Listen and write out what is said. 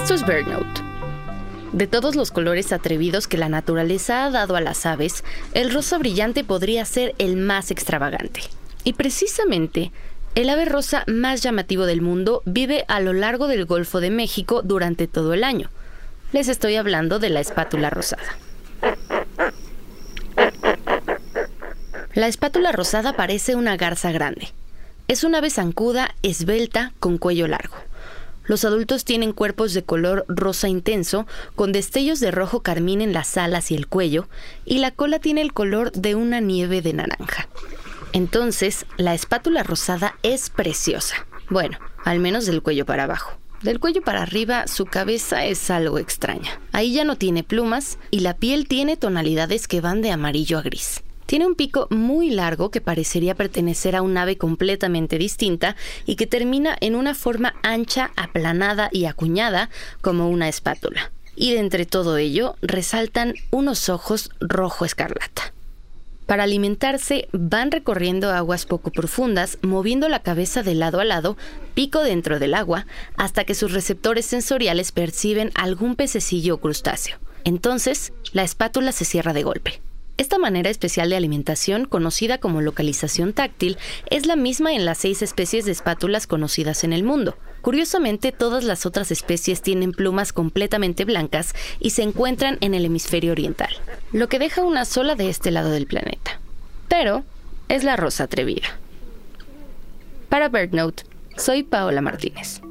Esto es BirdNote. De todos los colores atrevidos que la naturaleza ha dado a las aves, el rosa brillante podría ser el más extravagante. Y precisamente, el ave rosa más llamativo del mundo vive a lo largo del Golfo de México durante todo el año. Les estoy hablando de la espátula rosada. La espátula rosada parece una garza grande. Es una ave zancuda, esbelta, con cuello largo. Los adultos tienen cuerpos de color rosa intenso, con destellos de rojo carmín en las alas y el cuello, y la cola tiene el color de una nieve de naranja. Entonces, la espátula rosada es preciosa. Bueno, al menos del cuello para abajo. Del cuello para arriba, su cabeza es algo extraña. Ahí ya no tiene plumas, y la piel tiene tonalidades que van de amarillo a gris. Tiene un pico muy largo que parecería pertenecer a un ave completamente distinta y que termina en una forma ancha, aplanada y acuñada como una espátula. Y de entre todo ello resaltan unos ojos rojo escarlata. Para alimentarse van recorriendo aguas poco profundas, moviendo la cabeza de lado a lado, pico dentro del agua, hasta que sus receptores sensoriales perciben algún pececillo o crustáceo. Entonces, la espátula se cierra de golpe. Esta manera especial de alimentación, conocida como localización táctil, es la misma en las 6 especies de espátulas conocidas en el mundo. Curiosamente, todas las otras especies tienen plumas completamente blancas y se encuentran en el hemisferio oriental, lo que deja una sola de este lado del planeta. Pero es la rosa atrevida. Para BirdNote, soy Paola Martínez.